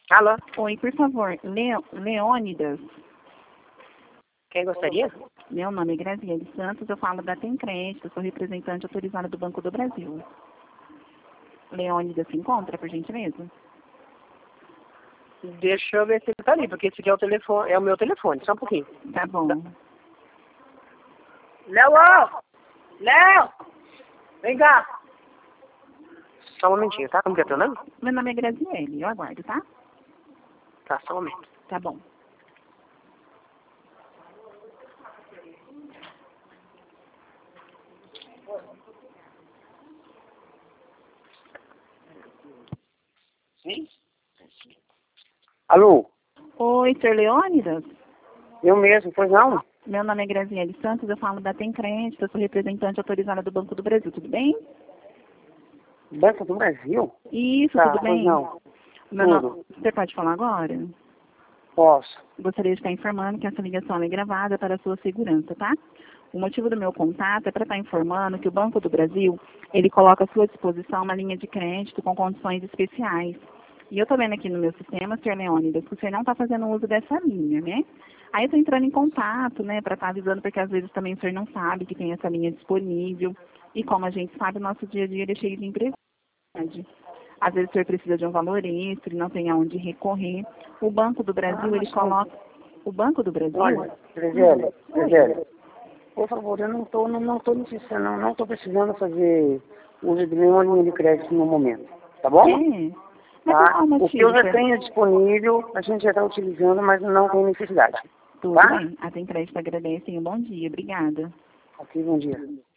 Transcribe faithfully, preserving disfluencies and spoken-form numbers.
Alô? Oi, por favor, Leo, Leônidas. Quem gostaria? Meu nome é Graziele Santos, eu falo da Tem Crédito, sou representante autorizada do Banco do Brasil. Leônidas se encontra, por gentileza? Deixa eu ver se ele tá ali, porque esse aqui é o telefone, é o meu telefone, só um pouquinho. Tá bom. Léo! Léo! Vem cá! Só um momentinho, tá? Como que é teu nome? Meu nome é Graziele, eu aguardo, tá? Tá, só um momento. Tá bom. Sim? Alô? Oi, senhor Leônidas? Eu mesmo, pois não? Meu nome é Graziele Santos, eu falo da Tem Crédito, eu sou representante autorizada do Banco do Brasil, tudo bem? Banco do Brasil? Isso, Tá, tudo pois bem? não. Meu Tudo. nome... Você pode falar agora? Posso. Gostaria de estar informando que essa ligação é gravada para a sua segurança, tá? O motivo do meu contato é para estar informando que o Banco do Brasil, ele coloca à sua disposição uma linha de crédito com condições especiais. E eu estou vendo aqui no meu sistema, senhor Leônidas, que você não está fazendo uso dessa linha, né? Aí eu estou entrando em contato, né, para estar avisando, porque às vezes também o senhor não sabe que tem essa linha disponível. E como a gente sabe, o nosso dia a dia ele é cheio de imprevisões. Às vezes o senhor precisa de um valor extra e não tem aonde recorrer. O Banco do Brasil, ele coloca... O Banco do Brasil... Olha, Graziele, Graziele, por favor, eu não estou não, não tô necessitando, não, não tô precisando fazer uso de nenhuma linha de crédito no momento, tá bom? É? Mas por Tá? qual O que motivo, eu já senhor? tenho disponível, a gente já está utilizando, mas não tem necessidade. Tudo Tá? bem. A Tem Crédito agradece e um bom dia. Obrigada. Ok, bom dia.